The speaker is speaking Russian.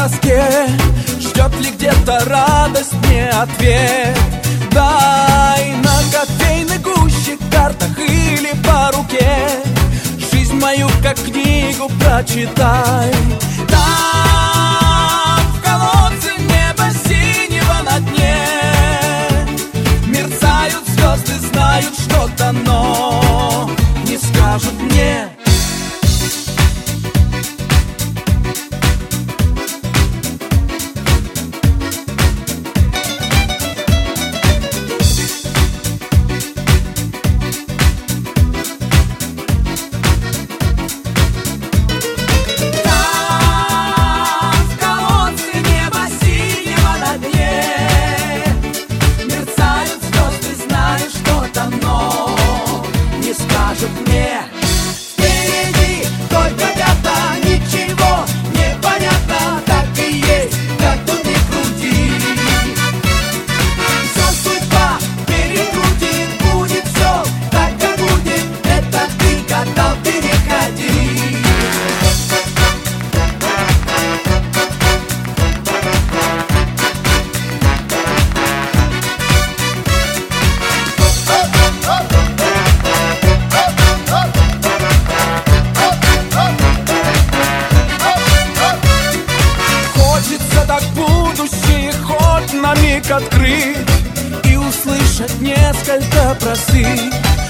тоске, ждет ли где-то радость мне ответ. Дай на кофейной гуще, картах или по руке жизнь мою как книгу прочитай. Там в колодце неба синего на дне мерцают звезды, знают что-то, но не скажут мне. Впереди только пята, ничего не понятно, так и есть, как тут ни крути. Все судьба перекрутит, будет все так, как будет, это ты гадал, переходи. Так будущее хоть на миг открыть и услышать несколько простых